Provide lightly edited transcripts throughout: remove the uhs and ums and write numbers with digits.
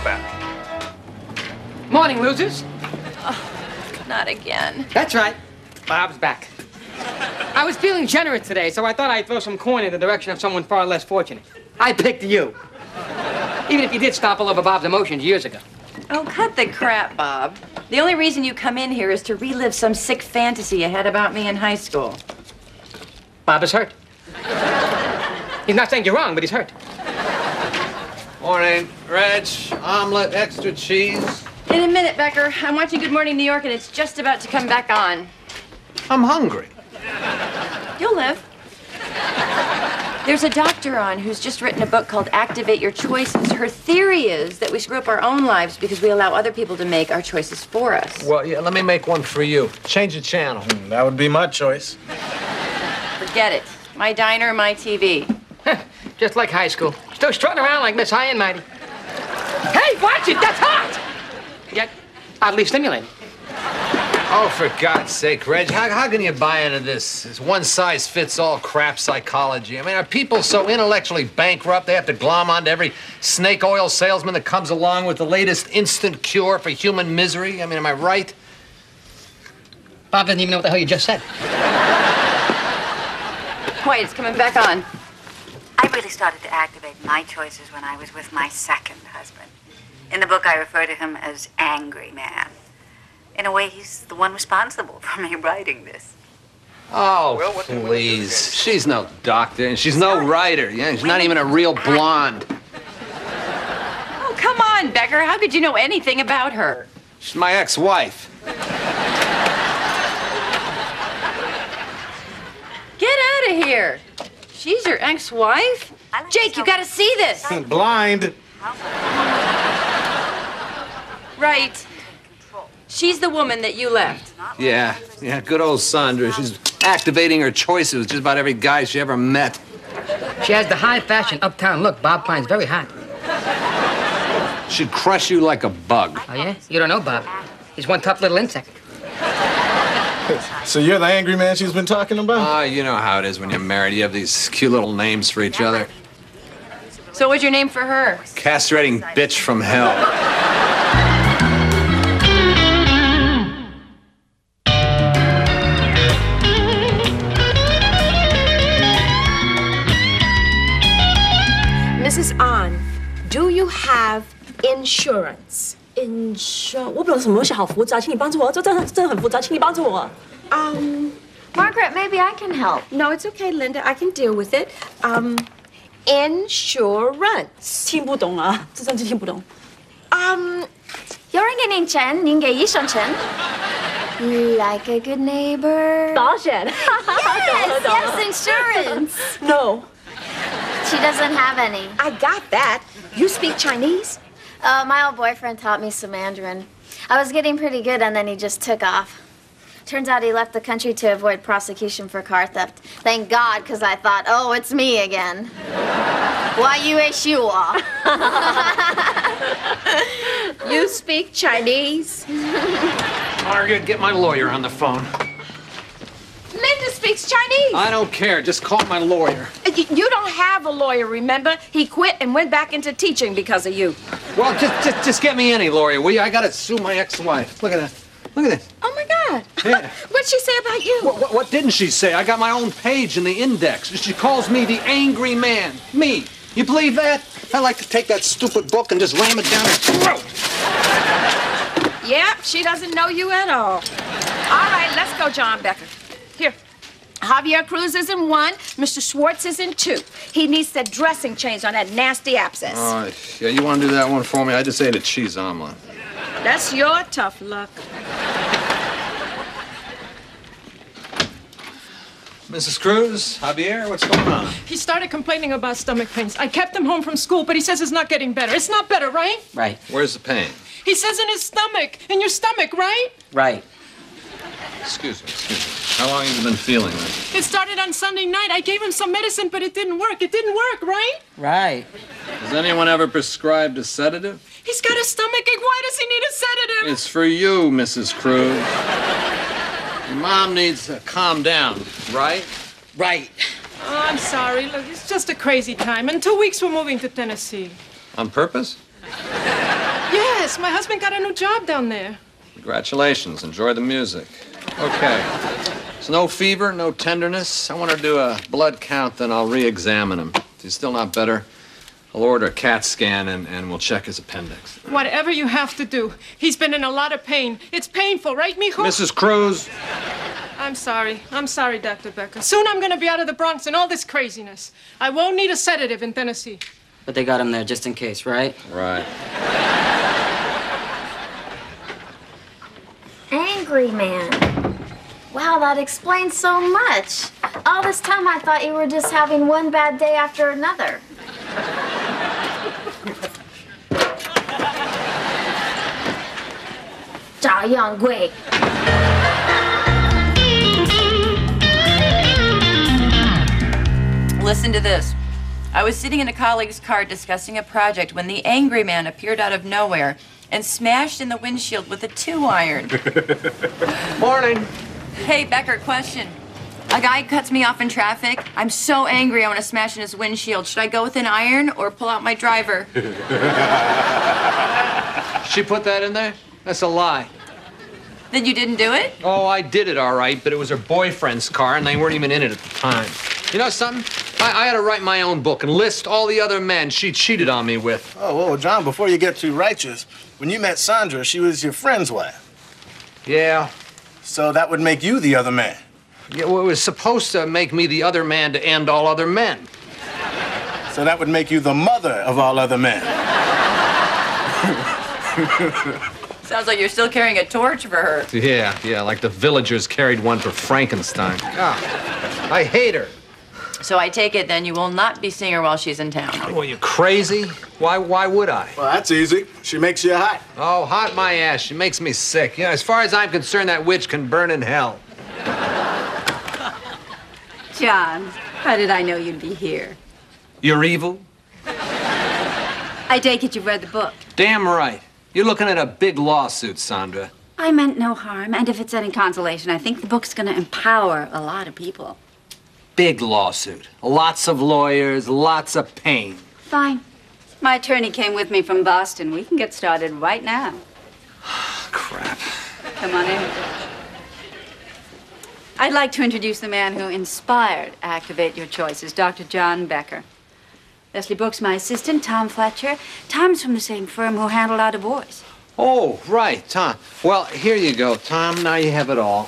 right back. Morning, losers. Not again. That's right. Bob's back. I was feeling generous today, so I thought I'd throw some coin in the direction of someone far less fortunate. I picked you. Even if you did stomp all over Bob's emotions years ago. Oh, cut the crap, Bob. The only reason you come in here is to relive some sick fantasy you had about me in high school. Bob is hurt. He's not saying you're wrong, but he's hurt. Morning, Reg. Omelet, extra cheese. In a minute, Becker. I'm watching Good Morning New York, and it's just about to come back on. I'm hungry. You'll live. There's a doctor on who's just written a book called Activate Your Choices. Her theory is that we screw up our own lives because we allow other people to make our choices for us. Well, yeah, let me make one for you. Change the channel. That would be my choice. Forget it. My diner, my TV. Just like high school. Still strutting around like Miss High and Mighty. Hey, watch it! That's hot! Yet, oddly stimulating. Oh, for God's sake, Reg, how can you buy into this one-size-fits-all crap psychology? I mean, are people so intellectually bankrupt they have to glom onto every snake oil salesman that comes along with the latest instant cure for human misery? I mean, am I right? Bob doesn't even know what the hell you just said. Quiet, it's coming back on. I really started to activate my choices when I was with my second husband. In the book, I refer to him as Angry Man. In a way, he's the one responsible for me writing this. Oh, well, please. She's no doctor, and she's no writer. Yeah, she's not even a real blonde. Oh, come on, Becker. How could you know anything about her? She's my ex-wife. Get out of here. She's your ex-wife? Jake, you gotta see this. Blind. Right. She's the woman that you left. Yeah, good old Sandra. She's activating her choices with just about every guy she ever met. She has the high-fashion uptown look Bob finds very hot. She'd crush you like a bug. Oh, yeah? You don't know Bob. He's one tough little insect. So you're the angry man she's been talking about? Oh, you know how it is when you're married. You have these cute little names for each other. So what's your name for her? Castrating bitch from hell. Mrs. An, do you have insurance? Insurance？ 我不懂什么东西，好复杂，请你帮助我。这真的很复杂，请你帮助我。 Margaret, maybe I can help. No, it's okay, Linda. I can deal with it. Insurance. 听不懂啊，这真是听不懂。 有人给您钱，您给医生钱。Like a good neighbor. 保险。 Yes, insurance. No. She doesn't have any. I got that. You speak Chinese? My old boyfriend taught me some Mandarin. I was getting pretty good, and then he just took off. Turns out he left the country to avoid prosecution for car theft. Thank God, because I thought, oh, it's me again. 我以为是我。 You speak Chinese? Margaret, get my lawyer on the phone. Linda speaks Chinese. I don't care. Just call my lawyer. You don't have a lawyer, remember? He quit and went back into teaching because of you. Well, just get me any lawyer, will you? I gotta sue my ex-wife. Look at that. Look at this. Oh, my God. Yeah. What'd she say about you? What didn't she say? I got my own page in the index. She calls me the angry man. Me. You believe that? I like to take that stupid book and just ram it down her throat. Yep, she doesn't know you at all. All right, let's go, John Becker. Here. Javier Cruz is in 1. Mr. Schwartz is in 2. He needs that dressing changed on that nasty abscess. All right. Yeah, you want to do that one for me? I just ate a cheese omelet. That's your tough luck. Mrs. Cruz, Javier, what's going on? He started complaining about stomach pains. I kept him home from school, but he says it's not getting better. It's not better, right? Right. Where's the pain? He says in his stomach. In your stomach, right? Right. Excuse me. How long have you been feeling this? It started on Sunday night. I gave him some medicine, but it didn't work. It didn't work, right? Right. Has anyone ever prescribed a sedative? He's got a stomachache. Why does he need a sedative? It's for you, Mrs. Cruz. Your mom needs to calm down, right? Right. Oh, I'm sorry. Look, it's just a crazy time. In 2 weeks, we're moving to Tennessee. On purpose? Yes, my husband got a new job down there. Congratulations. Enjoy the music. Okay. So no fever, no tenderness. I want to do a blood count, then I'll re-examine him. If he's still not better, I'll order a CAT scan and we'll check his appendix. Whatever you have to do. He's been in a lot of pain. It's painful, right, mijo? Mrs. Cruz. I'm sorry. I'm sorry, Dr. Becker. Soon I'm going to be out of the Bronx and all this craziness. I won't need a sedative in Tennessee. But they got him there just in case, right? Right. Angry man. Wow, that explains so much. All this time I thought you were just having one bad day after another. Zhao Yanggui. Listen to this. I was sitting in a colleague's car discussing a project when the angry man appeared out of nowhere and smashed in the windshield with a 2-iron. Morning. Hey, Becker, question. A guy cuts me off in traffic. I'm so angry I want to smash in his windshield. Should I go with an iron or pull out my driver? She put that in there? That's a lie. Then you didn't do it? Oh, I did it all right, but it was her boyfriend's car, and they weren't even in it at the time. You know something? I had to write my own book and list all the other men she cheated on me with. Oh, whoa, John, before you get too righteous, when you met Sandra, she was your friend's wife. Yeah. So that would make you the other man. Yeah, well, it was supposed to make me the other man to end all other men. So that would make you the mother of all other men. Sounds like you're still carrying a torch for her. Yeah, like the villagers carried one for Frankenstein. Ah, I hate her. So I take it then you will not be seeing her while she's in town. Well, you crazy? Why would I? Well, that's easy. She makes you hot. Oh, hot my ass. She makes me sick. You know, as far as I'm concerned, that witch can burn in hell. John, how did I know you'd be here? You're evil? I take it you've read the book. Damn right. You're looking at a big lawsuit, Sandra. I meant no harm, and if it's any consolation, I think the book's gonna empower a lot of people. Big lawsuit. Lots of lawyers, lots of pain. Fine. My attorney came with me from Boston. We can get started right now. Crap. Come on in. I'd like to introduce the man who inspired Activate Your Choices, Dr. John Becker. Leslie Brooks, my assistant, Tom Fletcher. Tom's from the same firm who handled our divorce. Oh, right, Tom. Well, here you go, Tom. Now you have it all.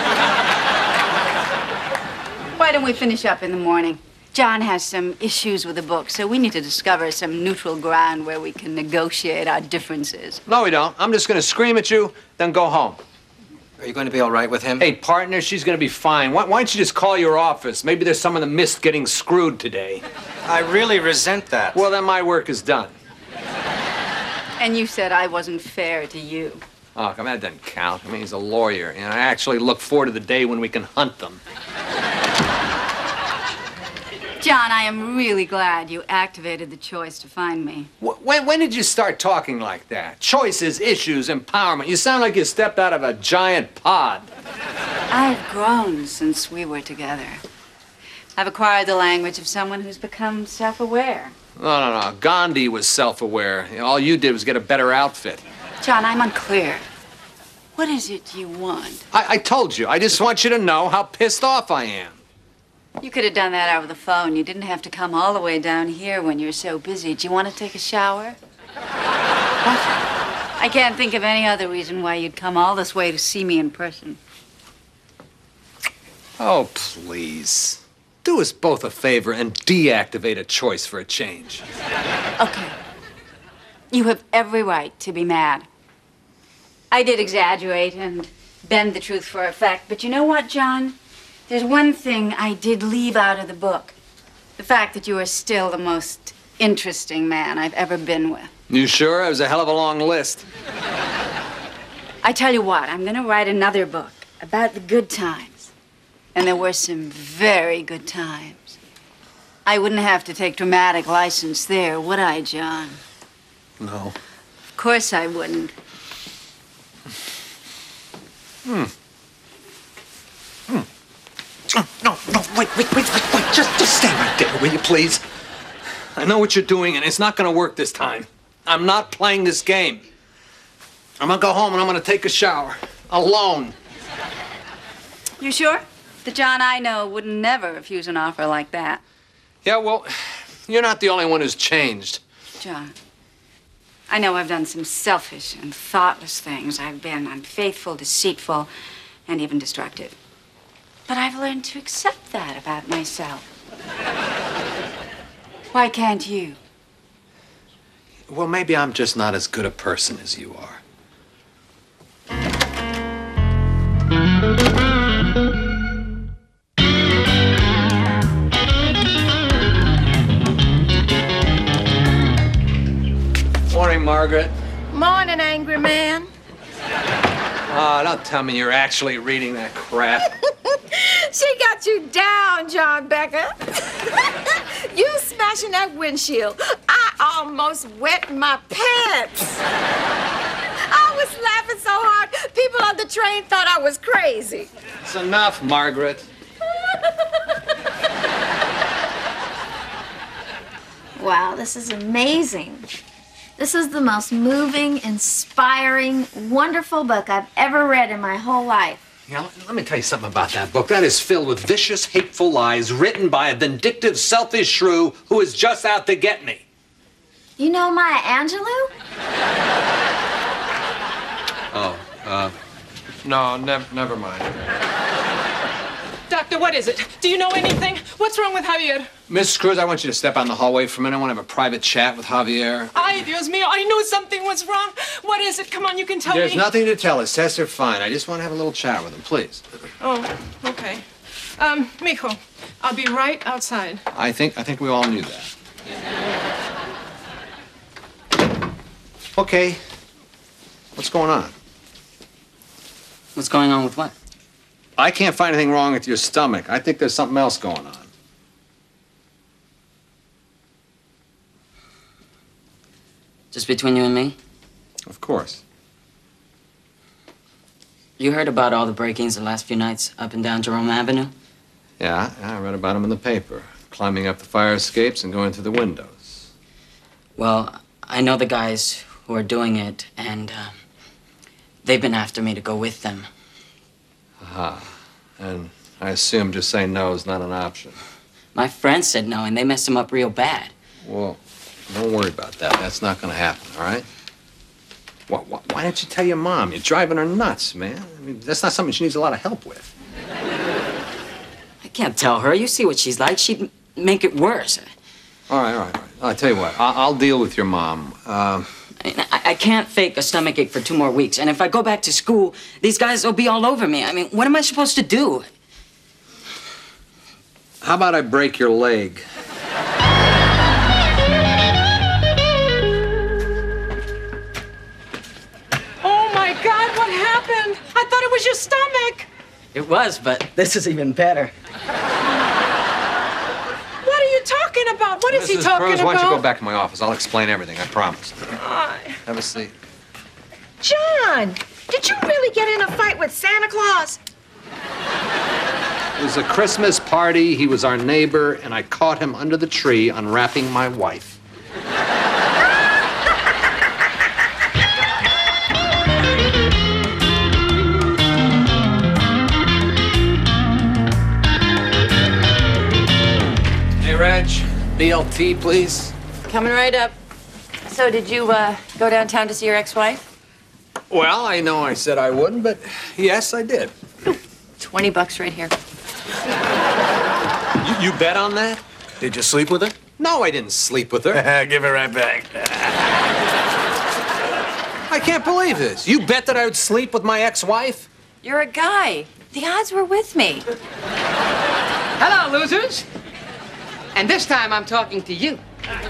Why don't we finish up in the morning? John has some issues with the book, so we need to discover some neutral ground where we can negotiate our differences. No, we don't. I'm just going to scream at you, then go home. Are you going to be all right with him? Hey, partner, she's going to be fine. Why don't you just call your office? Maybe there's someone that missed getting screwed today. I really resent that. Well, then my work is done. And you said I wasn't fair to you. Oh, come on, that doesn't count. I mean, he's a lawyer, and I actually look forward to the day when we can hunt them. John, I am really glad you activated the choice to find me. When did you start talking like that? Choices, issues, empowerment. You sound like you stepped out of a giant pod. I've grown since we were together. I've acquired the language of someone who's become self-aware. No. Gandhi was self-aware. All you did was get a better outfit. John, I'm unclear. What is it you want? I told you. I just want you to know how pissed off I am. You could have done that over the phone. You didn't have to come all the way down here when you're so busy. Do you want to take a shower? What? I can't think of any other reason why you'd come all this way to see me in person. Oh, please. Do us both a favor and deactivate a choice for a change. Okay. You have every right to be mad. I did exaggerate and bend the truth for effect, but you know what, John? There's one thing I did leave out of the book. The fact that you are still the most interesting man I've ever been with. You sure? It was a hell of a long list. I tell you what, I'm gonna write another book about the good times. And there were some very good times. I wouldn't have to take dramatic license there, would I, John? No. Of course I wouldn't. No, wait. Just stay right there, will you, please? I know what you're doing, and it's not gonna work this time. I'm not playing this game. I'm gonna go home and I'm gonna take a shower. Alone. You sure? The John I know would never refuse an offer like that. Yeah, well, you're not the only one who's changed. John, I know I've done some selfish and thoughtless things. I've been unfaithful, deceitful, and even destructive. But I've learned to accept that about myself. Why can't you? Well, maybe I'm just not as good a person as you are. Morning, Margaret. Morning, angry man. Oh, don't tell me you're actually reading that crap. She got you down, John Becker. You smashing that windshield. I almost wet my pants. I was laughing so hard, people on the train thought I was crazy. It's enough, Margaret. Wow, this is amazing. This is the most moving, inspiring, wonderful book I've ever read in my whole life. Yeah, let me tell you something about that book. That is filled with vicious, hateful lies written by a vindictive, selfish shrew who is just out to get me. You know Maya Angelou? No, never mind. Doctor, what is it? Do you know anything? What's wrong with Javier? Mrs. Cruz, I want you to step on the hallway for a minute. I want to have a private chat with Javier. Ay, Dios mío, I knew something was wrong. What is it? Come on, you can tell There's me. nothing to tell. His tests are fine. I just want to have a little chat with him, please. Oh, okay. Mijo, I'll be right outside. I think we all knew that. Okay. What's going on? What's going on with what? I can't find anything wrong with your stomach. I think there's something else going on. Just between you and me? Of course. You heard about all the break-ins the last few nights up and down Jerome Avenue? Yeah, I read about them in the paper. Climbing up the fire escapes and going through the windows. Well, I know the guys who are doing it, and they've been after me to go with them. Aha. And I assume just saying no is not an option. My friend said no, and they messed him up real bad. Well, don't worry about that. That's not going to happen, all right? Why didn't you tell your mom? You're driving her nuts, man. I mean, that's not something she needs a lot of help with. I can't tell her. You see what she's like. She'd make it worse. All right. I'll tell you what. I'll deal with your mom. I can't fake a stomachache for 2 more weeks. And if I go back to school, these guys will be all over me. I mean, what am I supposed to do? How about I break your leg? Oh, my God, what happened? I thought it was your stomach. It was, but this is even better. What are you talking about? What is he Mrs. talking Cruz, about? why don't you go back to my office? I'll explain everything, I promise. Have a seat. John, did you really get in a fight with Santa Claus? It was a Christmas party. He was our neighbor, and I caught him under the tree unwrapping my wife. Hey, Reg, BLT, please. Coming right up. So, did you go downtown to see your ex-wife? Well, I know I said I wouldn't, but yes, I did. $20 right here. You bet on that? Did you sleep with her? No, I didn't sleep with her. Give it right back. I can't believe this. You bet that I would sleep with my ex-wife? You're a guy. The odds were with me. Hello, losers. And this time I'm talking to you.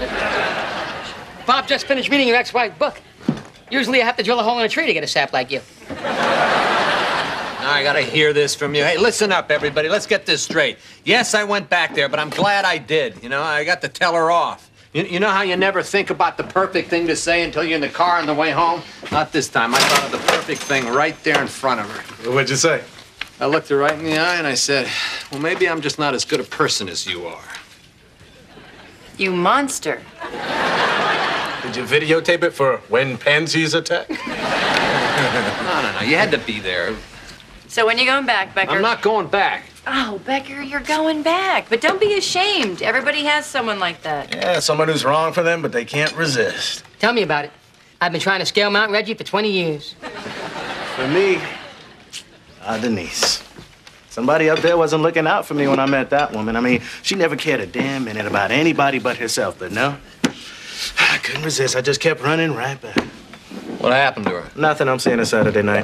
Bob just finished reading your ex-wife's book. Usually I have to drill a hole in a tree to get a sap like you. Now I gotta hear this from you. Hey, listen up, everybody. Let's get this straight. Yes, I went back there, but I'm glad I did. You know, I got to tell her off. You know how you never think about the perfect thing to say until you're in the car on the way home? Not this time. I thought of the perfect thing right there in front of her. What'd you say? I looked her right in the eye and I said, well, maybe I'm just not as good a person as you are. You monster. Did you videotape it for when pansies attack? No. You had to be there. So when you going back, Becker? I'm not going back. Oh, Becker, you're going back. But don't be ashamed. Everybody has someone like that. Yeah, someone who's wrong for them, but they can't resist. Tell me about it. I've been trying to scale Mount Reggie for 20 years. For me, Denise. Somebody up there wasn't looking out for me when I met that woman. I mean, she never cared a damn minute about anybody but herself, but no. I couldn't resist. I just kept running right back. What happened to her? Nothing. I'm seeing her Saturday night.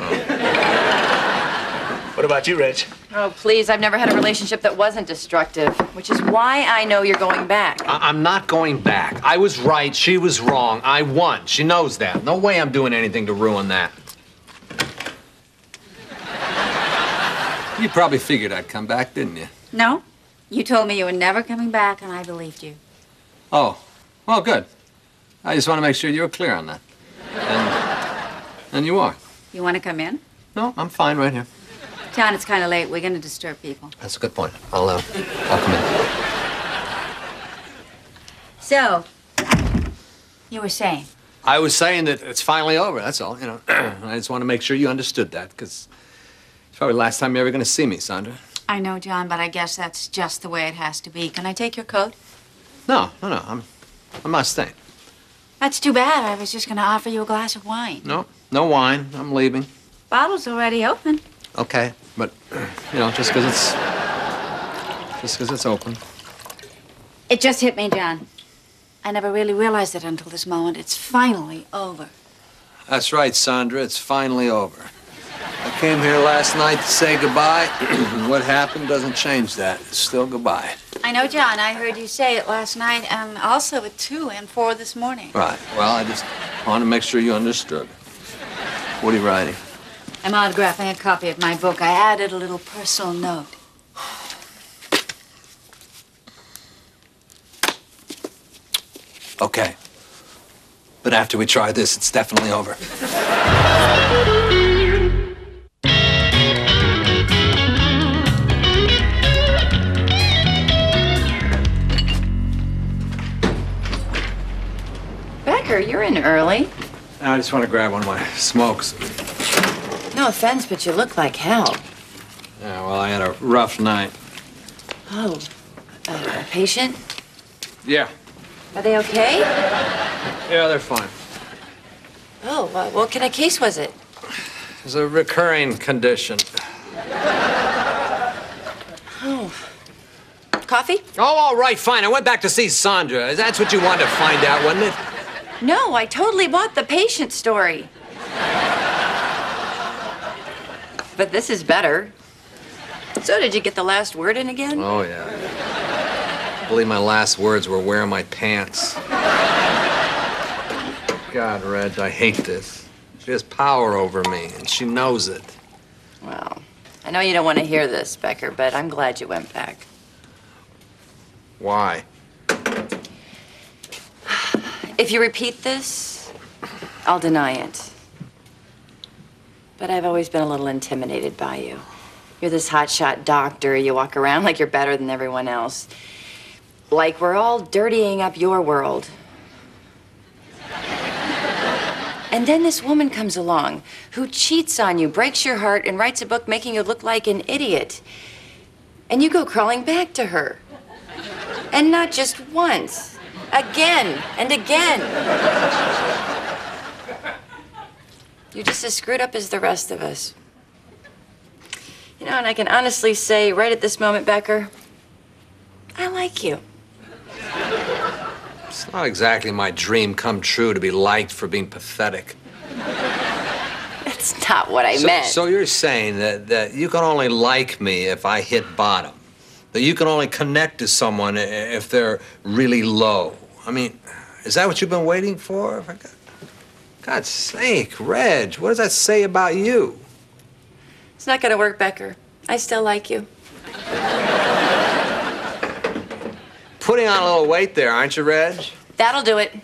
What about you, Reg? Oh, please. I've never had a relationship that wasn't destructive, which is why I know you're going back. I'm not going back. I was right. She was wrong. I won. She knows that. No way I'm doing anything to ruin that. You probably figured I'd come back, didn't you? No. You told me you were never coming back, and I believed you. Oh. Well, good. I just want to make sure you're clear on that. And you are. You want to come in? No, I'm fine right here. John, it's kind of late. We're going to disturb people. That's a good point. I'll come in. So, you were saying? I was saying that it's finally over, that's all, you know. I just want to make sure you understood that, because it's probably the last time you're ever going to see me, Sandra. I know, John, but I guess that's just the way it has to be. Can I take your coat? No. I'm not staying. That's too bad. I was just going to offer you a glass of wine. No wine. I'm leaving. Bottle's already open. Okay, but, you know, just because it's open. It just hit me, John. I never really realized it until this moment. It's finally over. That's right, Sandra. It's finally over. I came here last night to say goodbye. What happened doesn't change that. It's still goodbye. I know, John. I heard you say it last night, and also at 2 and 4 this morning. Right. Well, I just want to make sure you understood. What are you writing? I'm autographing a copy of my book. I added a little personal note. Okay. But after we try this, it's definitely over. Becker, you're in early. I just want to grab one of my smokes. No offense, but you look like hell. Yeah, well, I had a rough night. Oh, a patient? Yeah. Are they okay? Yeah, they're fine. Oh, what kind of case was it? It's a recurring condition. Oh. Coffee? Oh, all right, fine. I went back to see Sandra. That's what you wanted to find out, wasn't it? No, I totally bought the patient story. But this is better. So did you get the last word in again? Oh, yeah. I believe my last words were wear my pants. God, Reg, I hate this. She has power over me, and she knows it. Well, I know you don't want to hear this, Becker, but I'm glad you went back. Why? If you repeat this, I'll deny it. But I've always been a little intimidated by you. You're this hotshot doctor. You walk around like you're better than everyone else. Like we're all dirtying up your world. And then this woman comes along who cheats on you, breaks your heart, and writes a book making you look like an idiot. And you go crawling back to her. And not just once. Again and again. You're just as screwed up as the rest of us. You know, and I can honestly say right at this moment, Becker, I like you. It's not exactly my dream come true to be liked for being pathetic. That's not what I meant. So you're saying that you can only like me if I hit bottom? That you can only connect to someone if they're really low? I mean, is that what you've been waiting for? For God's sake, Reg, what does that say about you? It's not gonna work, Becker. I still like you. Putting on a little weight there, aren't you, Reg? That'll do it.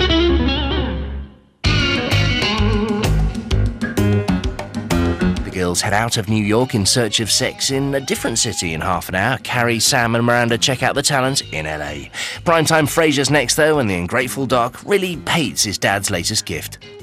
Abigail girls head out of New York in search of sex in a different city in half an hour. Carrie, Sam and Miranda check out the talent in LA. Primetime Frasier's next though, and the ungrateful Doc really hates his dad's latest gift.